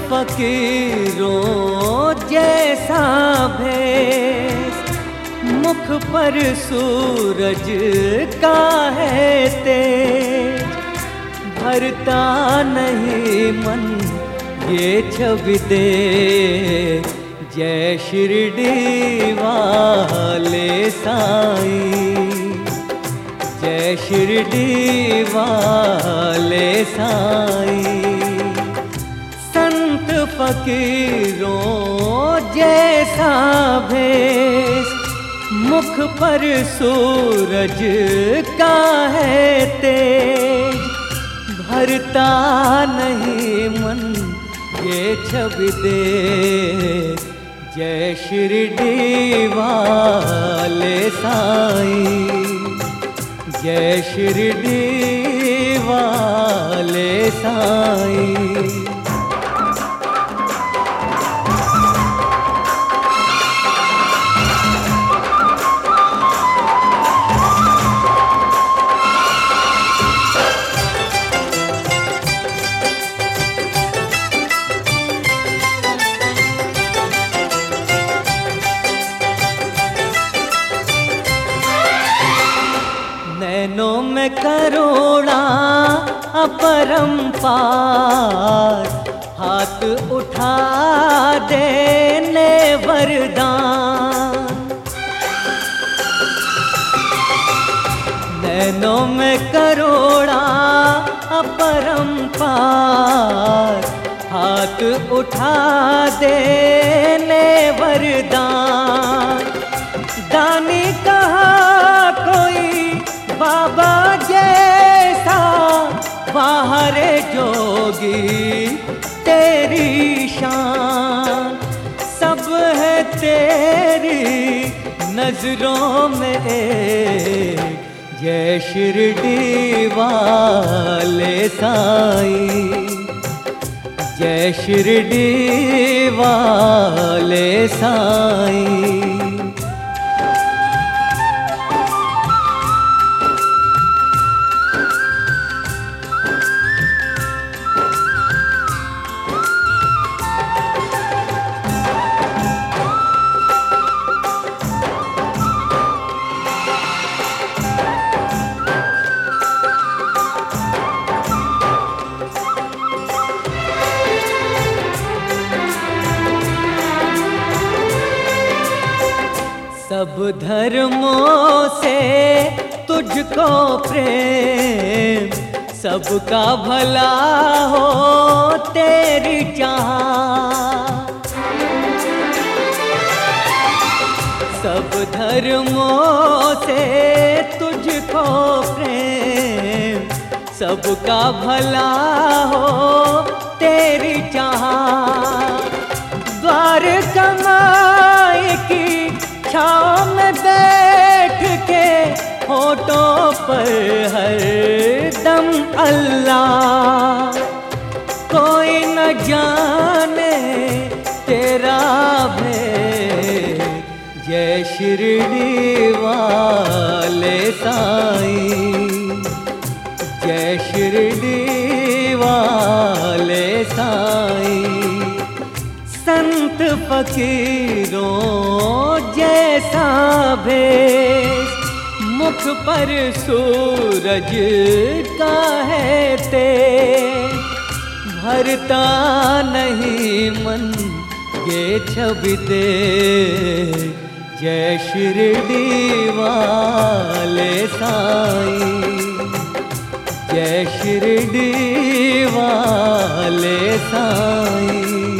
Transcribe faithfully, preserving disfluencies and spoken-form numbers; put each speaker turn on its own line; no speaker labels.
फकीरों जैसा भेष, मुख पर सूरज का है तेज, भरता नहीं मन ये छवि दे। जय शिरडी वाले साईं, जय शिरडी वाले साईं। संत फकीरों जैसा भेष, मुख पर सूरज का है तेज, भरता नहीं मन ये छवि दे। जय शिरडी वाले साईं, जय शिरडी वाले साईं। नैनों में करुणा अपरंपार, हाथ उठा देने वरदान। नैनों में करुणा अपरंपार, हाथ उठा देने वरदान। दानी कहा कोई बाबा जैसा, बाहरे जोगी तेरी शान। सब है तेरी नजरों में एक, जय शिरडी वाले साईं, जय शिरडी वाले साईं। सब धर्मों से तुझको प्रेम, सबका भला हो तेरी चाह। सब धर्मों से तुझको प्रेम, सबका भला हो तेरी चाह। द्वार कमाई की छाँव में बैठ के, होठों पर हर दम अल्लाह। कोई न जाने तेरा भेद, जय शिरडी वाले साईं, जय शिरडी वाले साईं। संत फकीरों जैसा भेष, मुख पर सूरज का है तेज, भरता नहीं मन ये छवि दे। जय शिरडी वाले साईं, जय शिरडी वाले साईं।